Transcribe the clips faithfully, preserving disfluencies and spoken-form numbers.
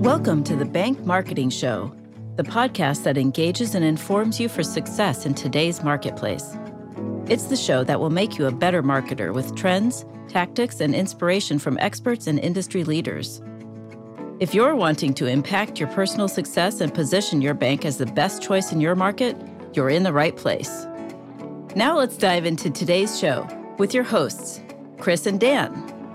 Welcome to the Bank Marketing Show, the podcast that engages and informs you for success in today's marketplace. It's the show that will make you a better marketer with trends, tactics, and inspiration from experts and industry leaders. If you're wanting to impact your personal success and position your bank as the best choice in your market, you're in the right place. Now let's dive into today's show with your hosts, Chris and Dan.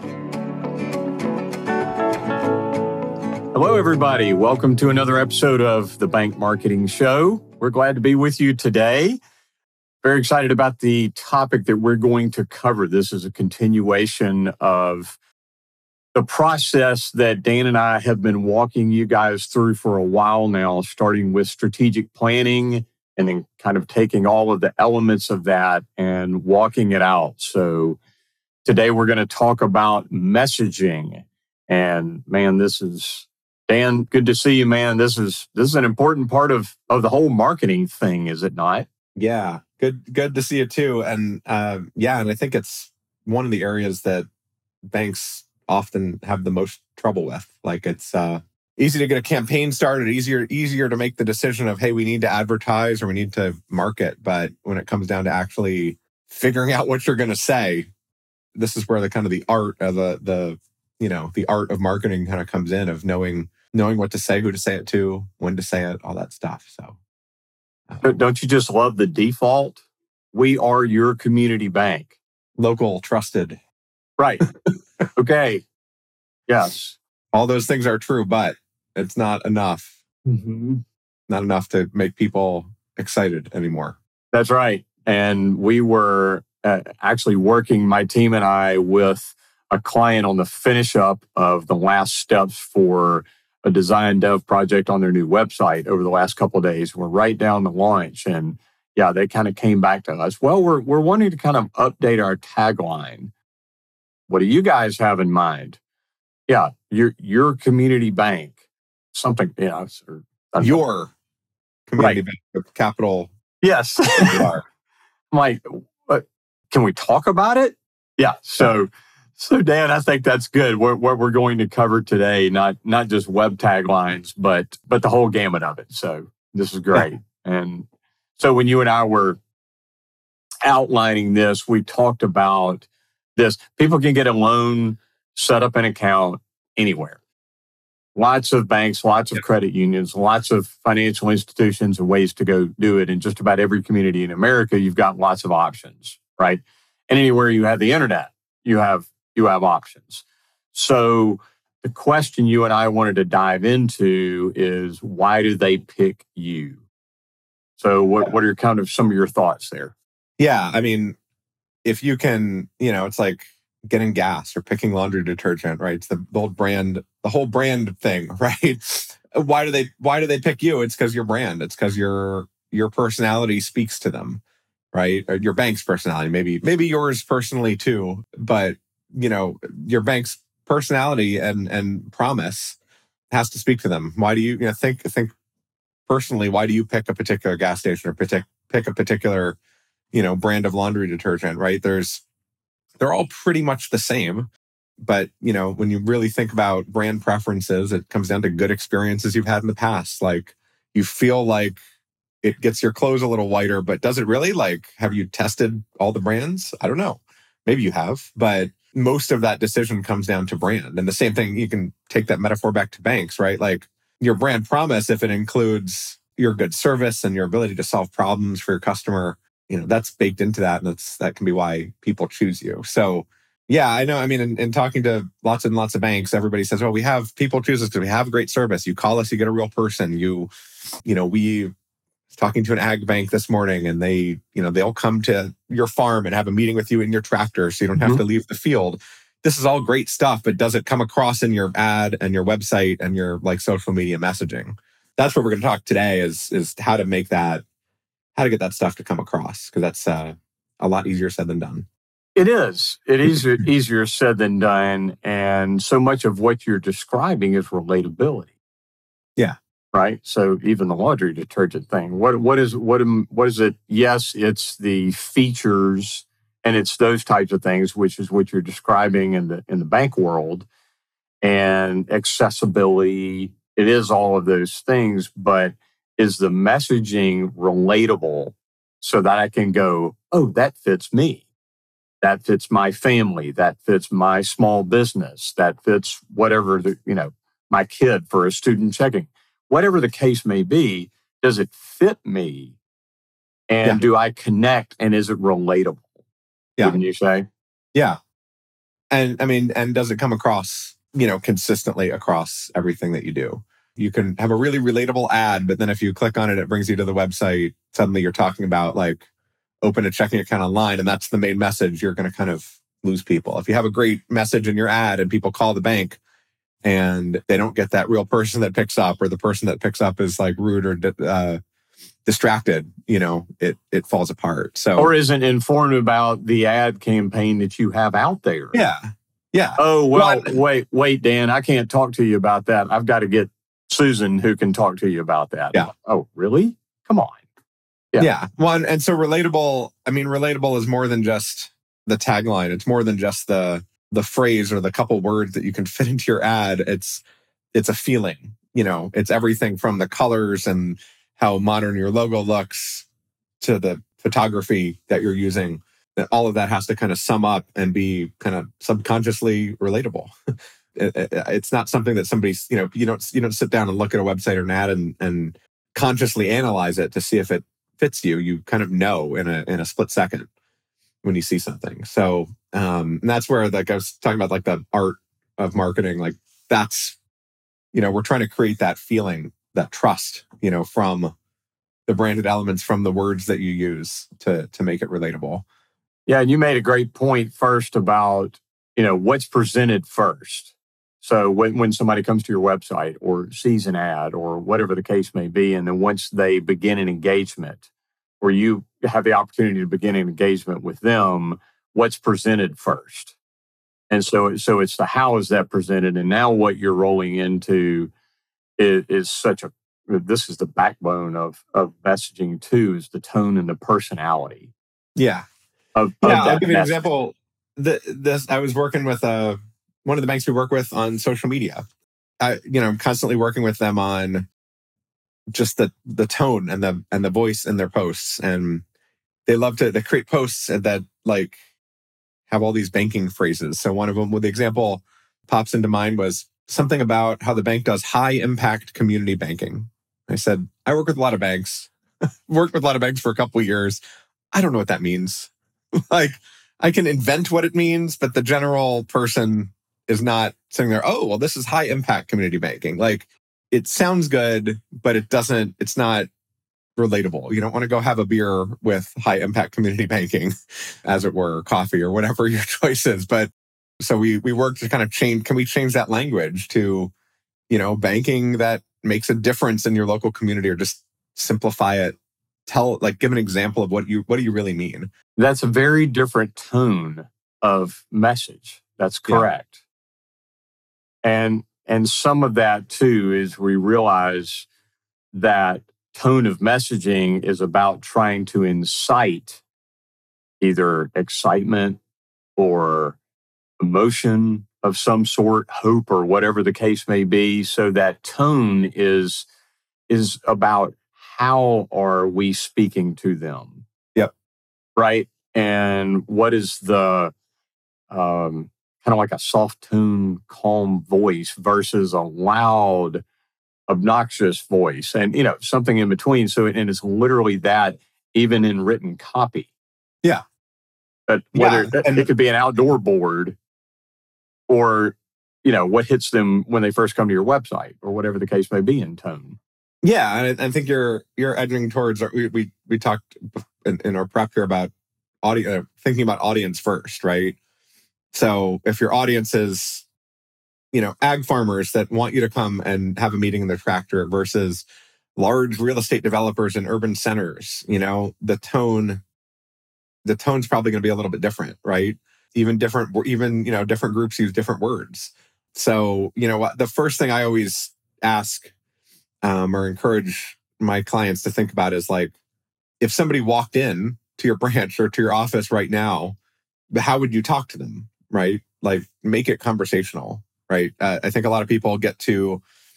Hello, everybody. Welcome to another episode of the Bank Marketing Show. We're glad to be with you today. Very excited about the topic that we're going to cover. This is a continuation of the process that Dan and I have been walking you guys through for a while now, starting with strategic planning and then kind of taking all of the elements of that and walking it out. So today we're going to talk about messaging. And man, this is, Dan, good to see you, man. This is this is an important part of, of the whole marketing thing, is it not? Yeah, good good to see you too. And uh, yeah, and I think it's one of the areas that banks often have the most trouble with. Like it's uh, easy to get a campaign started, easier easier to make the decision of, hey, we need to advertise or we need to market. But when it comes down to actually figuring out what you're going to say, this is where the kind of the art of the the you know the art of marketing kind of comes in, of knowing knowing what to say, who to say it to, when to say it, all that stuff. So. Don't you just love the default? We are your community bank. Local, trusted. Right. Okay. Yes. All those things are true, but it's not enough. Mm-hmm. Not enough to make people excited anymore. That's right. And we were uh, actually working, my team and I, with a client on the finish up of the last steps for a design dev project on their new website over the last couple of days. We're right down the launch. And yeah, they kind of came back to us. Well, we're we're wanting to kind of update our tagline. What do you guys have in mind? Yeah, your your community bank. Something, yeah. Or, your community right. bank with capital. Yes. I'm like, what, can we talk about it? Yeah. So So, Dan, I think that's good. What, what we're going to cover today, not not just web taglines, but but the whole gamut of it. So this is great. And so when you and I were outlining this, we talked about this. People can get a loan, set up an account anywhere. Lots of banks, lots of credit unions, lots of financial institutions and ways to go do it. In just about every community in America, you've got lots of options, right? And anywhere you have the internet, you have you have options. So the question you and I wanted to dive into is, why do they pick you? So what, what are kind of some of your thoughts there? Yeah, I mean, if you can, you know, it's like getting gas or picking laundry detergent, right? It's the old brand, the whole brand thing, right? Why do they why do they pick you? It's because your brand. It's because your your personality speaks to them, right? Or your bank's personality, maybe maybe yours personally too, but you know, your bank's personality and and promise has to speak to them. Why do you, you know, think think personally? Why do you pick a particular gas station or pick pick a particular, you know, brand of laundry detergent? Right? There's they're all pretty much the same, but you know, when you really think about brand preferences, it comes down to good experiences you've had in the past. Like you feel like it gets your clothes a little whiter, but does it really? Like, have you tested all the brands? I don't know. Maybe you have, but most of that decision comes down to brand. And the same thing, you can take that metaphor back to banks, right? Like your brand promise, if it includes your good service and your ability to solve problems for your customer, you know, that's baked into that. And that's, that can be why people choose you. So yeah, I know. I mean, in, in talking to lots and lots of banks, everybody says, well, we have people choose us because we have great service. You call us, you get a real person. You, you know, we talking to an ag bank this morning and they, you know, they'll come to your farm and have a meeting with you in your tractor so you don't have mm-hmm. to leave the field. This is all great stuff, but does it come across in your ad and your website and your like social media messaging? That's what we're going to talk today is, is how to make that, how to get that stuff to come across, because that's uh, a lot easier said than done. It is. It is easier said than done. And so much of what you're describing is relatability. Yeah. Right. So even the laundry detergent thing, what what is what am, what is it? Yes, it's the features and it's those types of things, which is what you're describing in the in the bank world, and accessibility, it is all of those things, but is the messaging relatable so that I can go, oh, that fits me. That fits my family. That fits my small business. That fits whatever the, you know, my kid for a student checking. Whatever the case may be, does it fit me? And Yeah. do I connect, and is it relatable? Yeah. Wouldn't you say? Yeah. And I mean, and does it come across, you know, consistently across everything that you do? You can have a really relatable ad, but then if you click on it, it brings you to the website. Suddenly you're talking about like open a checking account online, and that's the main message. You're going to kind of lose people. If you have a great message in your ad and people call the bank and they don't get that real person that picks up, or the person that picks up is like rude or uh, distracted, you know, it it falls apart. So, or isn't informed about the ad campaign that you have out there. Yeah. Yeah. Oh, well, well wait, wait, Dan, I can't talk to you about that. I've got to get Susan who can talk to you about that. Yeah. Oh, really? Come on. Yeah. yeah. Well, and, and so relatable, I mean, relatable is more than just the tagline. It's more than just the the phrase or the couple words that you can fit into your ad. It's it's a feeling, you know, it's everything from the colors and how modern your logo looks to the photography that you're using. All of that has to kind of sum up and be kind of subconsciously relatable. it, it, it's not something that somebody's, you know, you don't you don't sit down and look at a website or an ad and, and consciously analyze it to see if it fits you. You kind of know in a in a split second when you see something. So um, and that's where, like I was talking about, like the art of marketing. Like that's, you know, we're trying to create that feeling, that trust, you know, from the branded elements, from the words that you use to to make it relatable. Yeah, and you made a great point first about, you know, what's presented first. So when, when somebody comes to your website or sees an ad or whatever the case may be, and then once they begin an engagement, or you have the opportunity to begin an engagement with them, what's presented first? And so, so it's the how is that presented, and now what you're rolling into is, is such a, this is the backbone of of messaging too, is the tone and the personality. Yeah. Of, yeah, of I'll give you an message. example. The, this I was working with uh, one of the banks we work with on social media. I, you know, I'm constantly working with them on just the the tone and the and the voice in their posts, and they love to they create posts that like have all these banking phrases. So one of them, with the example pops into mind, was something about how the bank does high impact community banking. I said, I work with a lot of banks, worked with a lot of banks for a couple of years. I don't know what that means. Like, I can invent what it means, but the general person is not sitting there, oh, well, this is high impact community banking. Like, it sounds good, but it doesn't, it's not relatable. You don't want to go have a beer with high impact community banking, as it were, or coffee or whatever your choice is. But so we we work to kind of change, can we change that language to, you know, banking that makes a difference in your local community, or just simplify it? Tell, like, give an example of what you, what do you really mean? That's a very different tone of message. That's correct. Yeah. And and some of that too is we realize that tone of messaging is about trying to incite either excitement or emotion of some sort, hope, or whatever the case may be. So that tone is is about how are we speaking to them? Yep. Right. And what is the um, kind of like a soft tone, calm voice versus a loud, obnoxious voice, and, you know, something in between. So, and it's literally that even in written copy. Yeah. But whether yeah. And it could be an outdoor board, or, you know, what hits them when they first come to your website, or whatever the case may be in tone. Yeah, and I, I think you're you're edging towards. We we we talked in, in our prep here about audio, uh, thinking about audience first, right? So if your audience is, you know, ag farmers that want you to come and have a meeting in their tractor versus large real estate developers in urban centers, you know, the tone, the tone's probably going to be a little bit different, right? Even different, even, you know, different groups use different words. So, you know, the first thing I always ask um, or encourage my clients to think about is, like, if somebody walked in to your branch or to your office right now, how would you talk to them, right? Like, make it conversational, right? Uh, I think a lot of people get to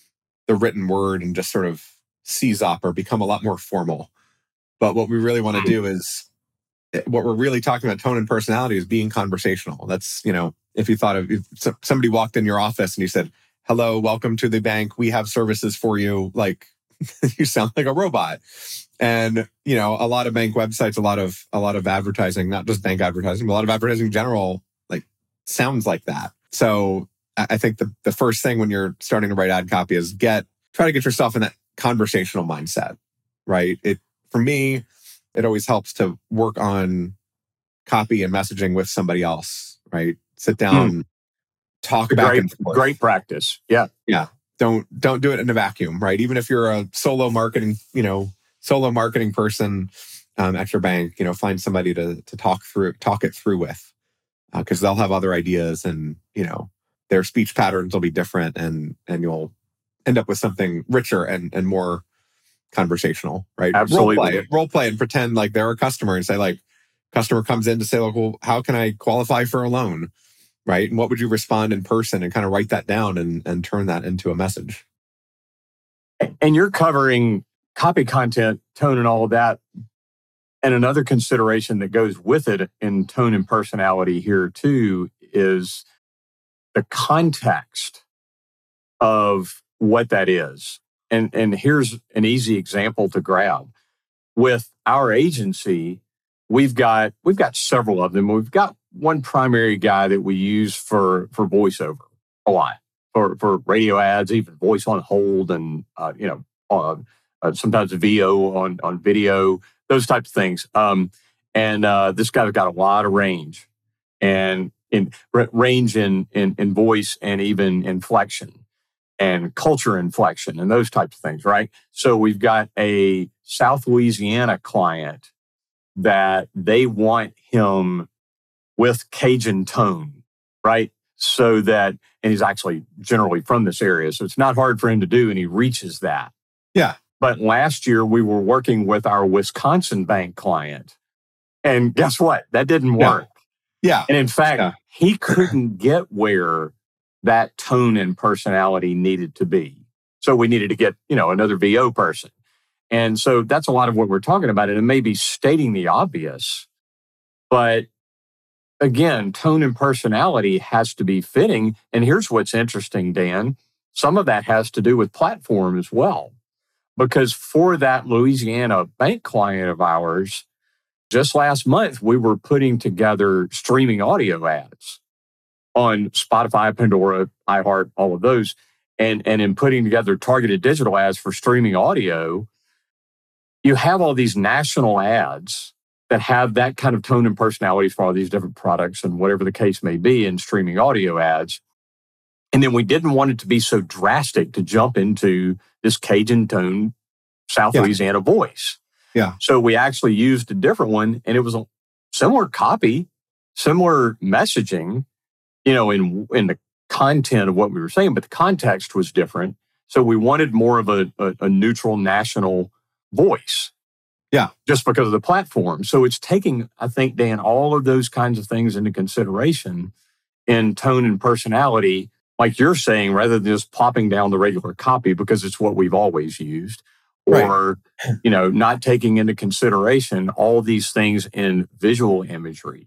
the written word and just sort of seize up or become a lot more formal. But what we really want to do is, what we're really talking about tone and personality is being conversational. That's, you know, if you thought of, if somebody walked in your office and you said, hello, welcome to the bank, we have services for you, like you sound like a robot. And, you know, a lot of bank websites, a lot of, a lot of advertising, not just bank advertising, but a lot of advertising in general, like sounds like that. So I think the, the first thing when you're starting to write ad copy is get, try to get yourself in that conversational mindset, right? It, for me, it always helps to work on copy and messaging with somebody else, right? Sit down, mm. talk back great, and forth. Great practice. Yeah. Yeah. Don't, don't do it in a vacuum, right? Even if you're a solo marketing, you know, solo marketing person um, at your bank, you know, find somebody to to talk through, talk it through with, because uh, they'll have other ideas, and you know, their speech patterns will be different, and and you'll end up with something richer and and more conversational, right? Absolutely. Role play, role play, and pretend like they're a customer and say, like, customer comes in to say, like, well, how can I qualify for a loan, right? And what would you respond in person, and kind of write that down and and turn that into a message. And you're covering copy content, tone, and all of that. And another consideration that goes with it in tone and personality here too is the context of what that is. And, and here's an easy example to grab. With our agency, we've got we've got several of them. We've got one primary guy that we use for, for voiceover a lot, for, for radio ads, even voice on hold, and uh, you know, uh, Uh, sometimes V O on, on video, those types of things. Um, and uh, this guy's got a lot of range, and in r- range in, in in voice, and even inflection and culture inflection and those types of things, right? So we've got a South Louisiana client that they want him with Cajun tone, right? So that, and he's actually generally from this area, so it's not hard for him to do, and he reaches that. Yeah. But last year, we were working with our Wisconsin bank client. And guess what? That didn't work. Yeah. yeah. And in fact, yeah. he couldn't get where that tone and personality needed to be. So we needed to get, you know, another V O person. And so that's a lot of what we're talking about. And it may be stating the obvious, but again, tone and personality has to be fitting. And here's what's interesting, Dan. Some of that has to do with platform as well. Because for that Louisiana bank client of ours, just last month, we were putting together streaming audio ads on Spotify, Pandora, iHeart, all of those. And, and in putting together targeted digital ads for streaming audio, you have all these national ads that have that kind of tone and personality for all these different products and whatever the case may be in streaming audio ads. And then we didn't want it to be so drastic to jump into this Cajun tone South yeah. Louisiana voice. Yeah. So we actually used a different one, and it was a similar copy, similar messaging, you know, in in the content of what we were saying, but the context was different. So we wanted more of a, a, a neutral national voice. Yeah. Just because of the platform. So it's taking, I think, Dan, all of those kinds of things into consideration in tone and personality, like you're saying, rather than just plopping down the regular copy because it's what we've always used, or, right. you know, not taking into consideration all these things in visual imagery,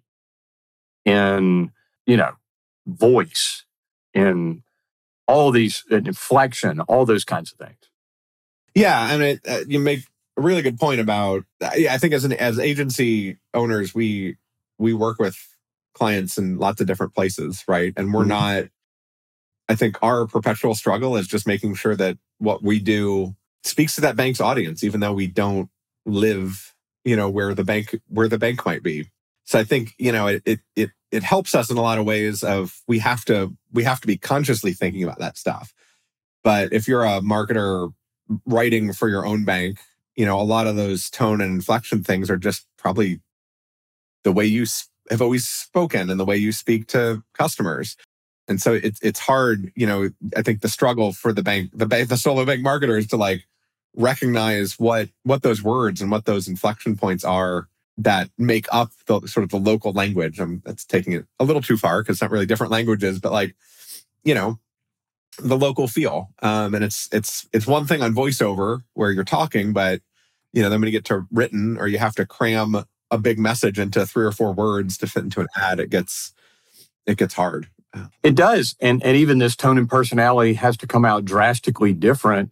in, you know, voice, in all these, in inflection, all those kinds of things. Yeah. And it, uh, you make a really good point about, I think as an, as agency owners, we, we work with clients in lots of different places, right? And we're mm-hmm. not, I think our perpetual struggle is just making sure that what we do speaks to that bank's audience, even though we don't live, you know, where the bank, where the bank might be. So I think, you know, it, it, it, it helps us in a lot of ways of we have to, we have to be consciously thinking about that stuff. But if you're a marketer writing for your own bank, you know, a lot of those tone and inflection things are just probably the way you have always spoken and the way you speak to customers. And so it's it's hard, you know, I think the struggle for the bank, the bank, the solo bank marketer is to like recognize what what those words and what those inflection points are that make up the sort of the local language. Um, that's taking it a little too far because it's not really different languages, but like, you know, the local feel. Um, and it's it's it's one thing on voiceover where you're talking, but you know, then when you get to written or you have to cram a big message into three or four words to fit into an ad, it gets it gets hard. It does. And and even this tone and personality has to come out drastically different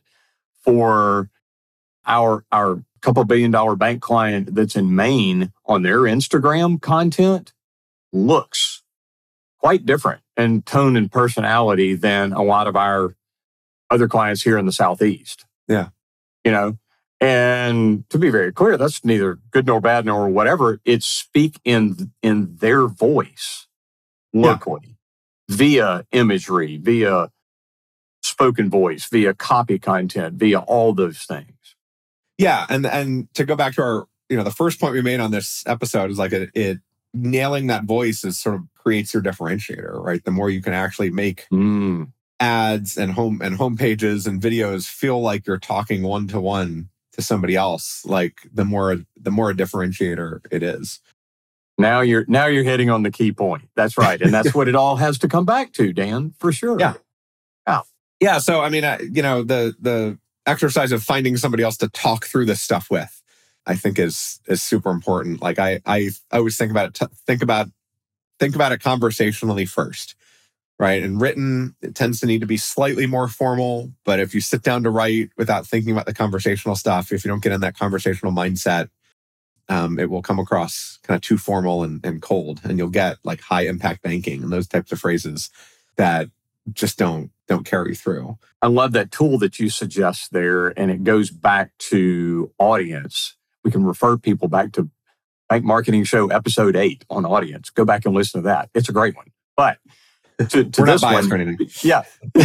for our our couple billion dollar bank client that's in Maine. On their Instagram content looks quite different in tone and personality than a lot of our other clients here in the Southeast. Yeah. You know, and to be very clear, that's neither good nor bad nor whatever. It's speak in in their voice locally, yeah, via imagery, via spoken voice, via copy content, via all those things. Yeah, and and to go back to our, you know, the first point we made on this episode is like it, it nailing that voice is sort of creates your differentiator, right? The more you can actually make mm. ads and home and home pages and videos feel like you're talking one to one to somebody else, like the more the more a differentiator it is. Now you're now you're hitting on the key point. That's right, and that's what it all has to come back to, Dan, for sure. Yeah, yeah, yeah. So I mean, I, you know, the the exercise of finding somebody else to talk through this stuff with, I think is is super important. Like I I, I always think about it. T- think about think about it conversationally first, right? And written, it tends to need to be slightly more formal. But if you sit down to write without thinking about the conversational stuff, if you don't get in that conversational mindset, um, it will come across kind of too formal and, and cold, and you'll get like high impact banking and those types of phrases that just don't don't carry through. I love that tool that you suggest there, and it goes back to audience. We can refer people back to Bank Marketing Show episode eight on audience. Go back and listen to that. It's a great one. But to, to We're this not biased one, or anything. Yeah.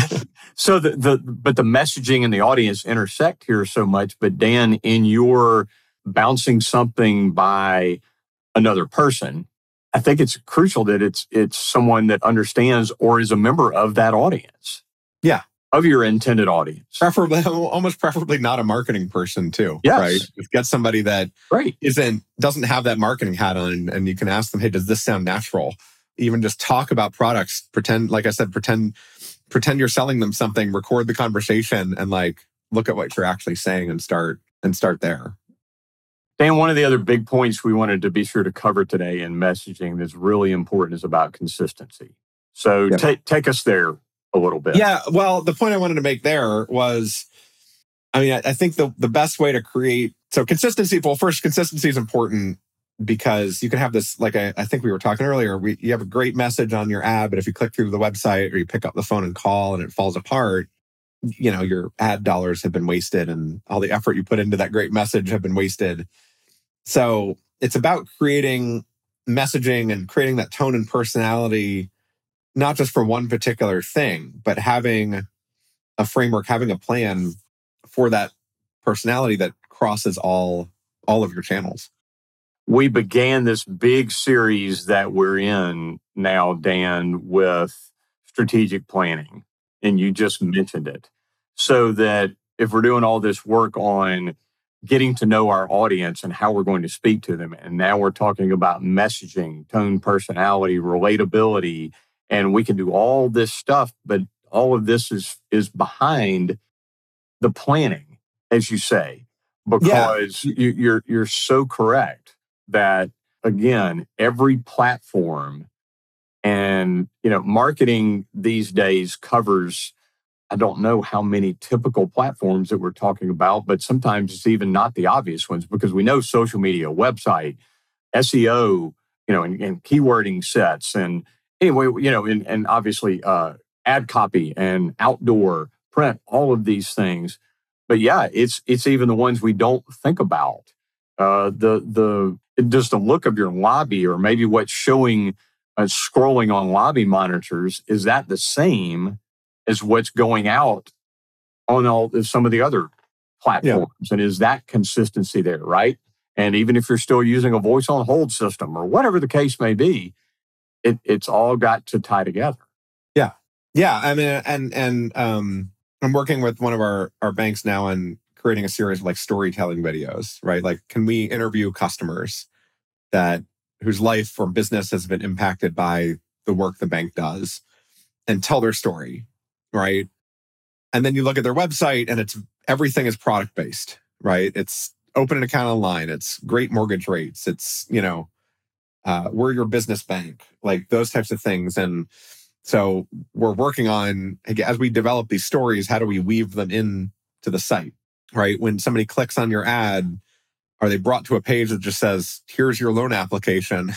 So the the but the messaging and the audience intersect here so much. But Dan, in your bouncing something by another person, I think it's crucial that it's it's someone that understands or is a member of that audience. Yeah. Of your intended audience. Preferably, almost preferably not a marketing person too. Yes. Right. Just get somebody that right. isn't, doesn't have that marketing hat on, and you can ask them, hey, does this sound natural? Even just talk about products, pretend, like I said, pretend, pretend you're selling them something, record the conversation and like, look at what you're actually saying and start, and start there. Dan, one of the other big points we wanted to be sure to cover today in messaging that's really important is about consistency. So yeah. take take us there a little bit. Yeah. Well, the point I wanted to make there was, I mean, I, I think the, the best way to create, so consistency, well, first, consistency is important because you can have this, like I, I think we were talking earlier, we, you have a great message on your ad, but if you click through the website or you pick up the phone and call and it falls apart, you know, your ad dollars have been wasted and all the effort you put into that great message have been wasted. So it's about creating messaging and creating that tone and personality, not just for one particular thing, but having a framework, having a plan for that personality that crosses all, all of your channels. We began this big series that we're in now, Dan, with strategic planning, and you just mentioned it. So that if we're doing all this work on getting to know our audience and how we're going to speak to them, and now we're talking about messaging, tone, personality, relatability, and we can do all this stuff, but all of this is is behind the planning, as you say, because yeah. you, you're you're so correct that, again, every platform and, you know, marketing these days covers, I don't know how many typical platforms that we're talking about, but sometimes it's even not the obvious ones because we know social media, website, S E O, you know, and, and keywording sets and anyway, you know, and, and obviously uh, ad copy and outdoor print, all of these things. But yeah, it's it's even the ones we don't think about. Uh, the the just the look of your lobby, or maybe what's showing, uh, scrolling on lobby monitors, is that the same as what's going out on all some of the other platforms? Yeah. And is that consistency there, right? And even if you're still using a voice on hold system or whatever the case may be, It, it's all got to tie together. Yeah. Yeah. I mean, and, and, um, I'm working with one of our, our banks now on creating a series of like storytelling videos, right? Like, can we interview customers that whose life or business has been impacted by the work the bank does and tell their story, right? And then you look at their website and it's everything is product based, right? It's open an account online. It's great mortgage rates. It's, you know, uh, we're your business bank, like those types of things. And so we're working on, as we develop these stories, how do we weave them in to the site, right? When somebody clicks on your ad, are they brought to a page that just says, here's your loan application?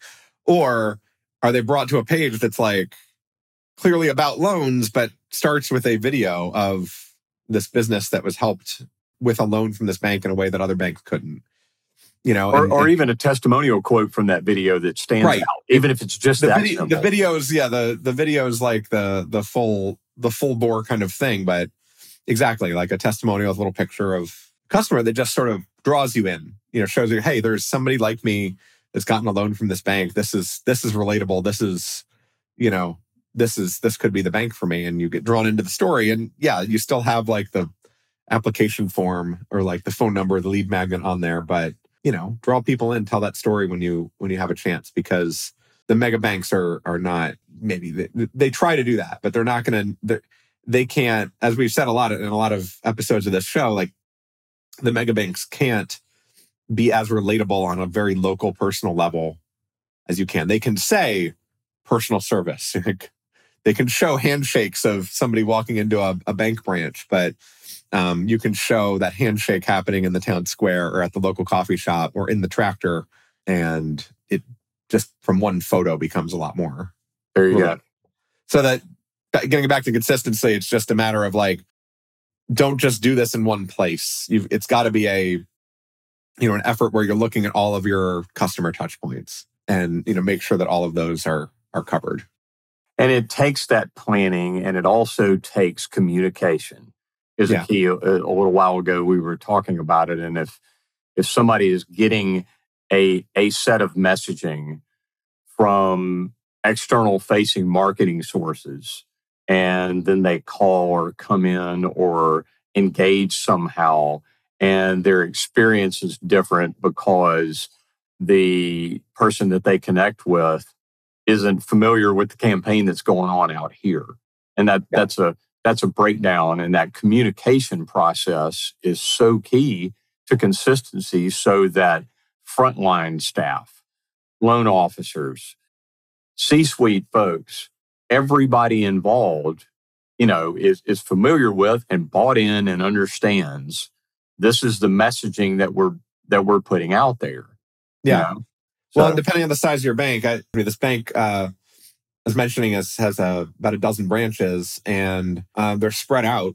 Or are they brought to a page that's like clearly about loans, but starts with a video of this business that was helped with a loan from this bank in a way that other banks couldn't? You know, or, and, or and, even a testimonial quote from that video that stands right. out, even if it's just the that video, simple. the videos, yeah, the the videos like the the full the full bore kind of thing, but exactly like a testimonial with a little picture of a customer that just sort of draws you in. You know, shows you, hey, there's somebody like me that's gotten a loan from this bank. This is this is relatable. This is, you know, this is this could be the bank for me, and you get drawn into the story. And yeah, you still have like the application form or like the phone number, the lead magnet on there, but you know, draw people in, tell that story when you when you have a chance, because the mega banks are are not, maybe they, they try to do that, but they're not going to, they can't, as we've said a lot in a lot of episodes of this show, like the mega banks can't be as relatable on a very local personal level as you can. They can say personal service. They can show handshakes of somebody walking into a, a bank branch, but um, you can show that handshake happening in the town square or at the local coffee shop or in the tractor, and it just from one photo becomes a lot more. There you go. So that, getting back to consistency, it's just a matter of like, don't just do this in one place. You've, it's got to be a, you know, an effort where you're looking at all of your customer touch points and, you know, make sure that all of those are are covered. And it takes that planning, and it also takes communication. Is Yeah. a key. A, a little while ago, we were talking about it, and if if somebody is getting a a set of messaging from external facing marketing sources, and then they call or come in or engage somehow, and their experience is different because the person that they connect with isn't familiar with the campaign that's going on out here. And that Yeah. that's a that's a breakdown, and that communication process is so key to consistency, so that frontline staff, loan officers, C-suite folks, everybody involved, you know, is is familiar with and bought in and understands this is the messaging that we're that we're putting out there. Yeah. You know? Well, So- and depending on the size of your bank, I, I mean, this bank, uh, I was mentioning, is, has a, about a dozen branches, and uh, they're spread out.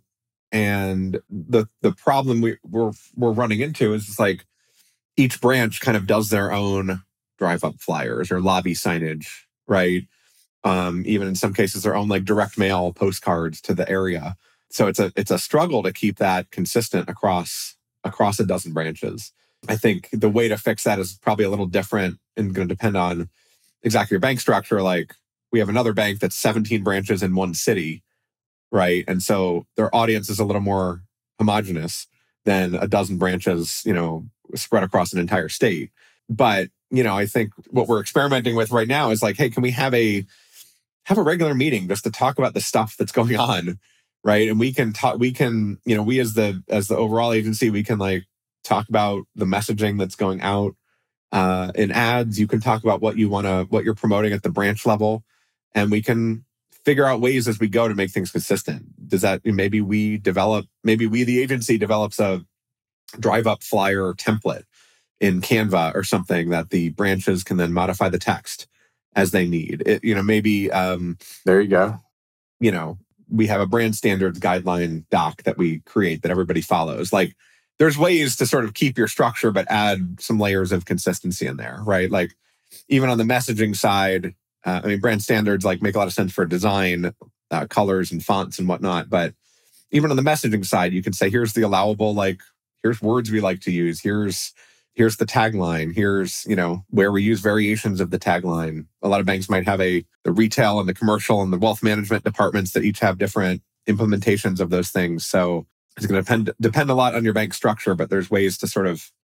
And the the problem we, we're we're running into is it's like each branch kind of does their own drive-up flyers or lobby signage, right? Um, even in some cases, their own like direct mail postcards to the area. So it's a it's a struggle to keep that consistent across across a dozen branches. I think the way to fix that is probably a little different and going to depend on exactly your bank structure. Like we have another bank that's seventeen branches in one city, right? And so their audience is a little more homogenous than a dozen branches, you know, spread across an entire state. But, you know, I think what we're experimenting with right now is like, hey, can we have a have a regular meeting just to talk about the stuff that's going on, right? And we can talk, we can, you know, we as the as the overall agency, we can like talk about the messaging that's going out uh, in ads. You can talk about what you want to, what you're promoting at the branch level, and we can figure out ways as we go to make things consistent. Does that, maybe we develop, maybe we, the agency, develops a drive-up flyer template in Canva or something that the branches can then modify the text as they need. It, you know, maybe, um, there you go. you know, we have a brand standards guideline doc that we create that everybody follows. Like, there's ways to sort of keep your structure, but add some layers of consistency in there, right? Like, even on the messaging side, uh, I mean, brand standards like make a lot of sense for design, uh, colors and fonts and whatnot. But even on the messaging side, you can say, here's the allowable, like, here's words we like to use. Here's here's the tagline. Here's, you know, where we use variations of the tagline. A lot of banks might have a the retail and the commercial and the wealth management departments that each have different implementations of those things. So it's going to depend depend a lot on your bank structure, but there's ways to sort of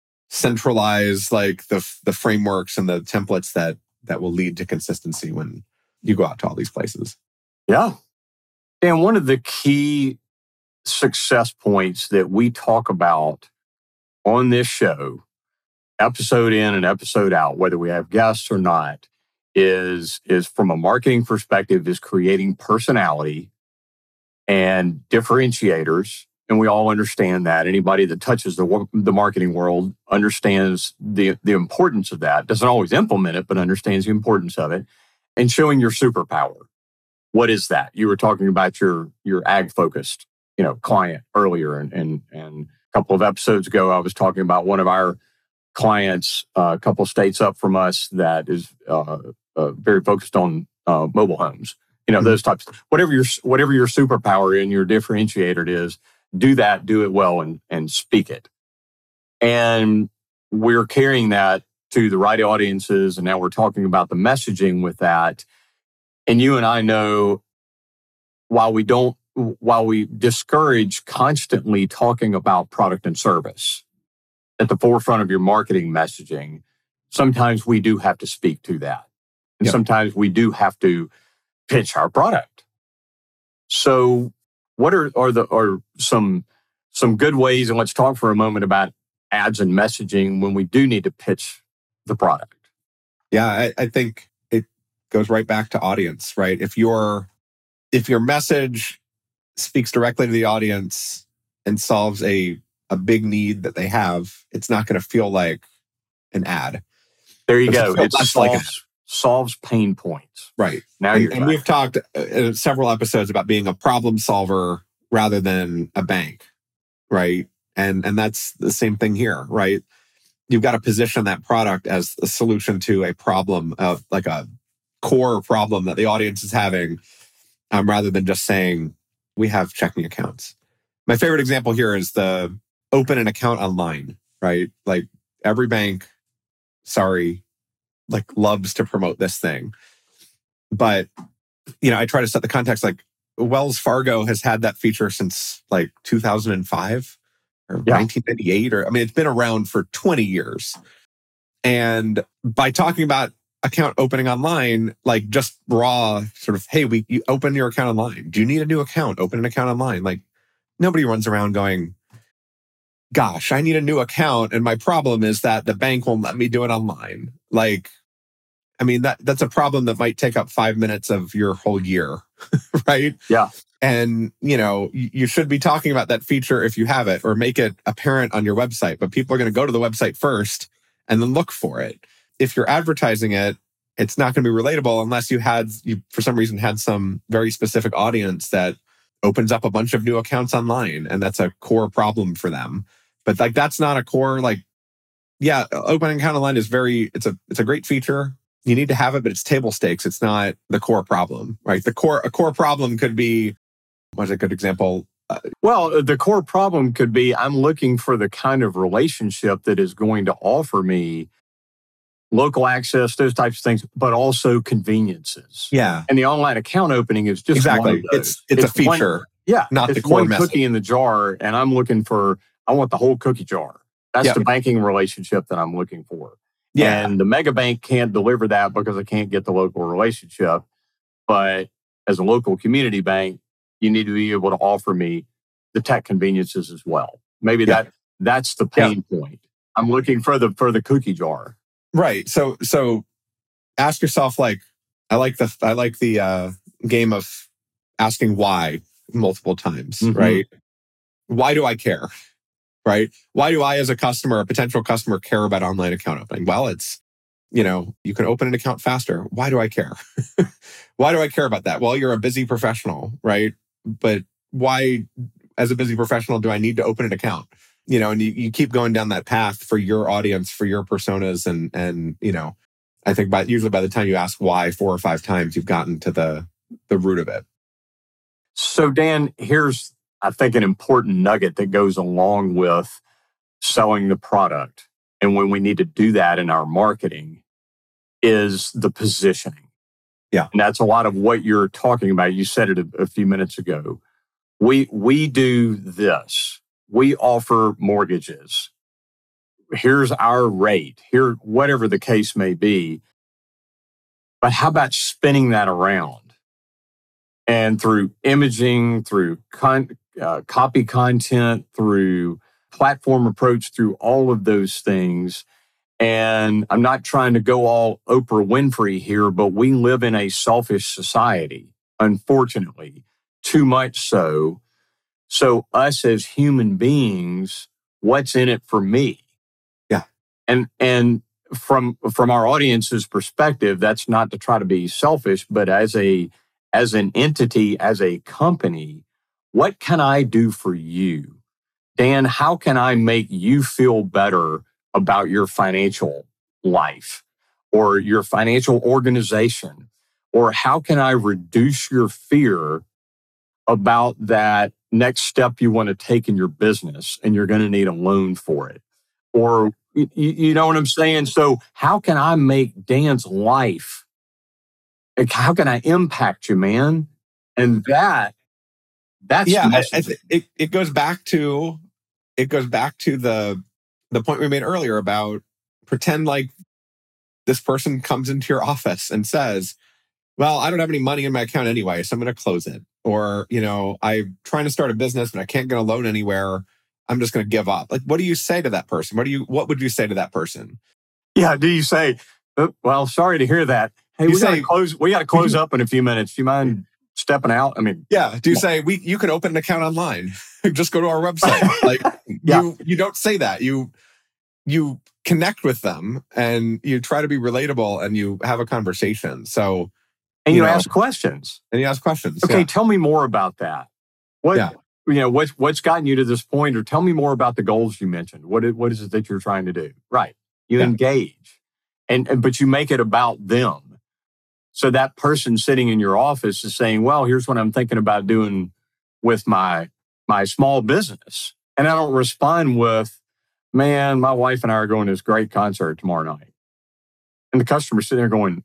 centralize like the the frameworks and the templates that that will lead to consistency when you go out to all these places. Yeah. And one of the key success points that we talk about on this show, episode in and episode out, whether we have guests or not, is, is from a marketing perspective, is creating personality and differentiators. And we all understand that. Anybody that touches the, the marketing world understands the, the importance of that. Doesn't always implement it, but understands the importance of it. And showing your superpower. What is that? You were talking about your, your ag-focused, you know, client earlier. And, and, and a couple of episodes ago, I was talking about one of our clients, uh, a couple of states up from us, that is uh, uh, very focused on uh, mobile homes. You know, mm-hmm. those types. Whatever your whatever your superpower and your differentiator is, do that, do it well, and and speak it. And we're carrying that to the right audiences, and now we're talking about the messaging with that. And you and I know, while we don't, while we discourage constantly talking about product and service at the forefront of your marketing messaging, sometimes we do have to speak to that. And yep. sometimes we do have to pitch our product. So what are, are the are some some good ways, and let's talk for a moment about ads and messaging when we do need to pitch the product? Yeah, I, I think it goes right back to audience, right? If your if your message speaks directly to the audience and solves a a big need that they have, it's not going to feel like an ad. There you It'll go. It solves, like solves pain points. Right. Now and, you're and we've talked uh, several episodes about being a problem solver rather than a bank, right? And and that's the same thing here, right? You've got to position that product as a solution to a problem, of like a core problem that the audience is having, um, rather than just saying, we have checking accounts. My favorite example here is the open an account online, right? Like every bank, sorry, like loves to promote this thing. But, you know, I try to set the context, like Wells Fargo has had that feature since like two thousand five or yeah. nineteen ninety-eight, or I mean, it's been around for twenty years. And by talking about account opening online, like just raw sort of, hey, we you open your account online. Do you need a new account? Open an account online. Like nobody runs around going, gosh, I need a new account. And my problem is that the bank won't let me do it online. Like, I mean, that that's a problem that might take up five minutes of your whole year, right? Yeah. And, you know, you, you should be talking about that feature if you have it, or make it apparent on your website. But people are going to go to the website first and then look for it. If you're advertising it, it's not going to be relatable unless you had, you for some reason had some very specific audience that opens up a bunch of new accounts online, and that's a core problem for them. But like, that's not a core, like, yeah, opening account online is very, it's a, it's a great feature. You need to have it, but it's table stakes. It's not the core problem, right? The core, a core problem could be, what's a good example? Uh, well, the core problem could be, I'm looking for the kind of relationship that is going to offer me local access, those types of things, but also conveniences. Yeah. And the online account opening is just exactly. one of those. It's, it's, it's a feature. One, yeah. Not it's the core one message. Cookie in the jar, and I'm looking for, I want the whole cookie jar. That's yep. the banking relationship that I'm looking for. Yeah. And the mega bank can't deliver that because I can't get the local relationship. But as a local community bank, you need to be able to offer me the tech conveniences as well. Maybe yeah. that that's the pain yeah. point. I'm looking for the for the cookie jar. Right. So so ask yourself, like, I like the I like the uh, game of asking why multiple times, mm-hmm. right? Why do I care? Right? Why do I, as a customer, a potential customer, care about online account opening? Well, it's, you know, you can open an account faster. Why do I care? Why do I care about that? Well, you're a busy professional, right? But why, as a busy professional, do I need to open an account? You know, and you, you keep going down that path for your audience, for your personas. And, and you know, I think by usually by the time you ask why four or five times, you've gotten to the, the root of it. So, Dan, here's, I think, an important nugget that goes along with selling the product. And when we need to do that in our marketing is the positioning. Yeah. And that's a lot of what you're talking about. You said it a, a few minutes ago. We, we do this. We offer mortgages. Here's our rate. Here, whatever the case may be. But how about spinning that around? And through imaging, through con- uh, copy content, through platform approach, through all of those things. And I'm not trying to go all Oprah Winfrey here, but we live in a selfish society, unfortunately, too much so. So us as human beings, what's in it for me? Yeah. And and from from our audience's perspective, that's not to try to be selfish, but as a as an entity, as a company, what can I do for you? Dan, how can I make you feel better about your financial life or your financial organization? Or how can I reduce your fear about that next step you want to take in your business and you're going to need a loan for it? Or, you, you know what I'm saying? So how can I make Dan's life, like, how can I impact you, man? And that, that's yeah, the I, I message. th- it, it goes back to it goes back to the the point we made earlier about pretend like this person comes into your office and says, well, I don't have any money in my account anyway, so I'm going to close it. Or, you know, I'm trying to start a business, but I can't get a loan anywhere. I'm just going to give up. Like, what do you say to that person? What do you, what would you say to that person? Yeah. Do you say, "Oh, well, sorry to hear that. Hey, You we got say- to close, we got to close up in a few minutes. Do you mind stepping out?" I mean, Yeah. Do you say, we, you can open an account online. Just go to our website. Like Yeah. you, you don't say that. You, you connect with them and you try to be relatable and you have a conversation. So, and you, you know, ask questions. and you ask questions. Okay, Yeah. tell me more about that. What, Yeah. you know, what's, what's gotten you to this point? Or tell me more about the goals you mentioned. What is, what is it that you're trying to do? Right. You Yeah. engage, and, and but you make it about them. So that person sitting in your office is saying, well, here's what I'm thinking about doing with my my small business. And I don't respond with, man, my wife and I are going to this great concert tomorrow night. And the customer's sitting there going,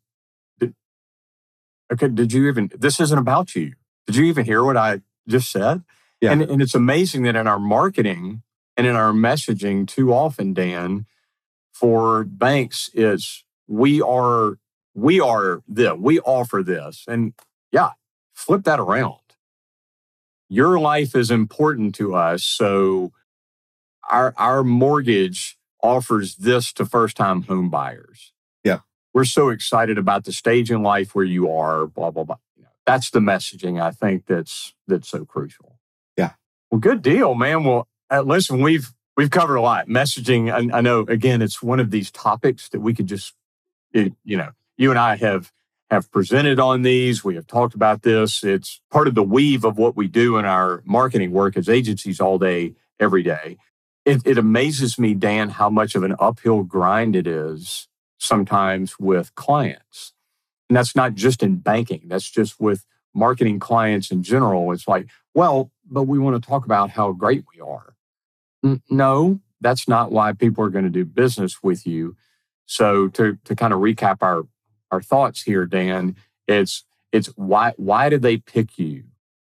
okay, did you even, this isn't about you. Did you even hear what I just said? Yeah. And, and it's amazing that in our marketing and in our messaging too often, Dan, for banks is we are, we are this, we offer this. And yeah, flip that around. Your life is important to us. So our, our mortgage offers this to first-time home buyers. Yeah. We're so excited about the stage in life where you are, blah, blah, blah. That's the messaging I think that's that's so crucial. Yeah. Well, good deal, man. Well, uh, listen, we've we've covered a lot. Messaging, I, I know, again, it's one of these topics that we could just, it, you know, you and I have have presented on these. We have talked about this. It's part of the weave of what we do in our marketing work as agencies all day, every day. It, it amazes me, Dan, how much of an uphill grind it is sometimes with clients. And that's not just in banking. That's just with marketing clients in general. It's like, well, but we want to talk about how great we are. N- no, that's not why people are going to do business with you. So to to kind of recap our our thoughts here, Dan, it's it's why why did they pick you?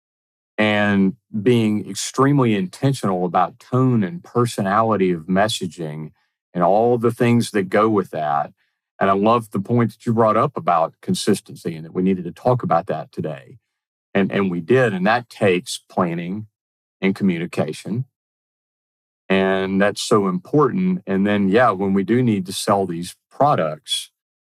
And being extremely intentional about tone and personality of messaging and all the things that go with that. And I love the point that you brought up about consistency and that we needed to talk about that today. And, and we did. And that takes planning and communication. And that's so important. And then, yeah, when we do need to sell these products,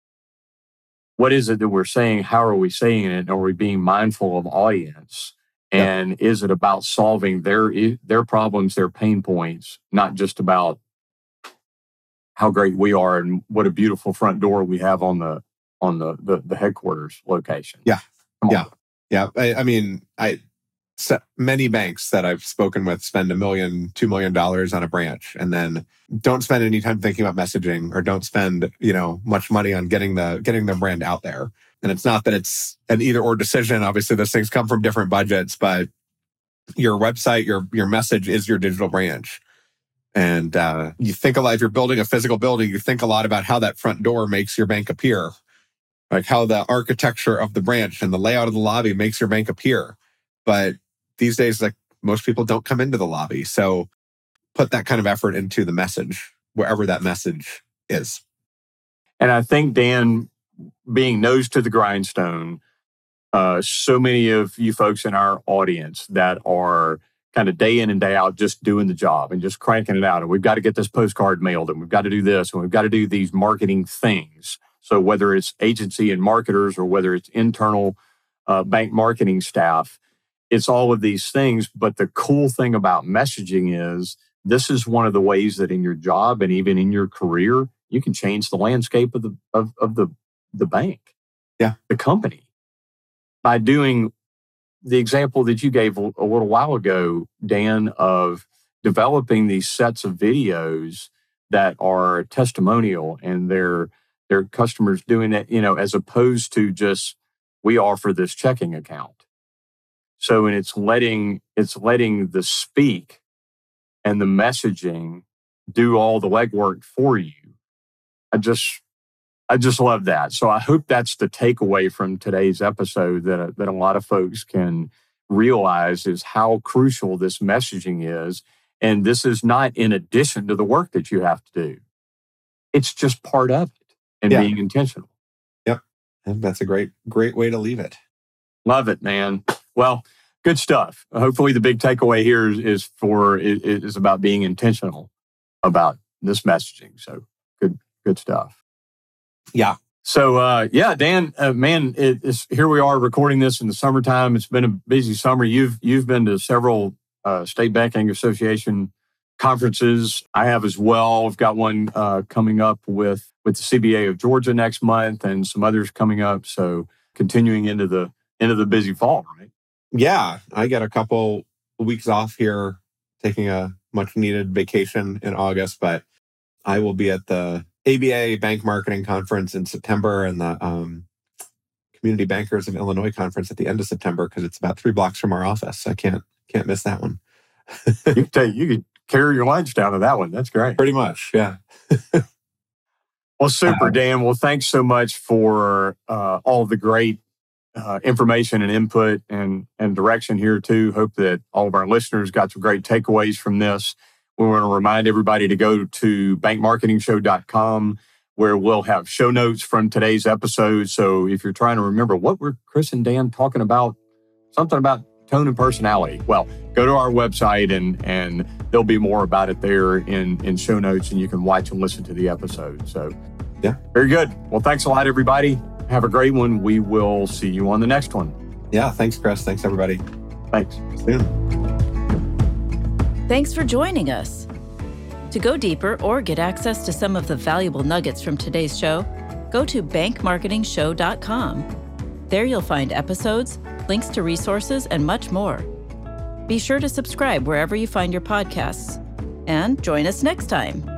what is it that we're saying? How are we saying it? Are we being mindful of audience? And yeah. Is it about solving their their problems, their pain points, not just about how great we are and what a beautiful front door we have on the on the the, the headquarters location? Yeah, Come yeah, on. yeah. I, I mean, I so many banks that I've spoken with spend a million, two million dollars on a branch, and then don't spend any time thinking about messaging, or don't spend you know much money on getting the getting their brand out there. And it's not that it's an either or decision. Obviously, those things come from different budgets, but your website, your your message is your digital branch. And uh, you think a lot, if you're building a physical building, you think a lot about how that front door makes your bank appear, like how the architecture of the branch and the layout of the lobby makes your bank appear. But these days, like most people don't come into the lobby. So put that kind of effort into the message, wherever that message is. And I think, Dan, being nose to the grindstone, uh, so many of you folks in our audience that are kind of day in and day out, just doing the job and just cranking it out. And we've got to get this postcard mailed, and we've got to do this, and we've got to do these marketing things. So whether it's agency and marketers or whether it's internal uh, bank marketing staff, it's all of these things. But the cool thing about messaging is this is one of the ways that in your job and even in your career, you can change the landscape of the of, of the, the bank, yeah, the company, by doing the example that you gave a, a little while ago, Dan, of developing these sets of videos that are testimonial and they're they're customers doing it, you know, as opposed to just we offer this checking account. So, and it's letting it's letting the speak and the messaging do all the legwork for you. I just I just love that. So I hope that's the takeaway from today's episode, that, that a lot of folks can realize is how crucial this messaging is. And this is not in addition to the work that you have to do. It's just part of it and yeah. being intentional. Yep. And that's a great, great way to leave it. Love it, man. Well, good stuff. Hopefully the big takeaway here is, is for is about being intentional about this messaging. So good, good stuff. Yeah. So, uh, yeah, Dan, uh, man, it, it's, here we are recording this in the summertime. It's been a busy summer. You've you've been to several uh, State Banking Association conferences. I have as well. I've got one uh, coming up with with the C B A of Georgia next month, and some others coming up. So, continuing into the into the busy fall, right? Yeah, I get a couple weeks off here, taking a much needed vacation in August, but I will be at the A B A Bank Marketing Conference in September and the um, Community Bankers of Illinois Conference at the end of September, because it's about three blocks from our office. I can't can't miss that one. you could take, you could carry your lunch down to that one. That's great. Pretty much, yeah. Well, super, Dan. Well, thanks so much for uh, all the great uh, information and input and and direction here too. Hope that all of our listeners got some great takeaways from this. We want to remind everybody to go to bank marketing show dot com, where we'll have show notes from today's episode. So if you're trying to remember what were Chris and Dan talking about, something about tone and personality, well, go to our website and and there'll be more about it there in, in show notes, and you can watch and listen to the episode. So yeah, very good. Well, thanks a lot, everybody. Have a great one. We will see you on the next one. Yeah, thanks, Chris. Thanks, everybody. Thanks. See you soon. Thanks for joining us. To go deeper or get access to some of the valuable nuggets from today's show, go to bank marketing show dot com. There you'll find episodes, links to resources, and much more. Be sure to subscribe wherever you find your podcasts. And join us next time.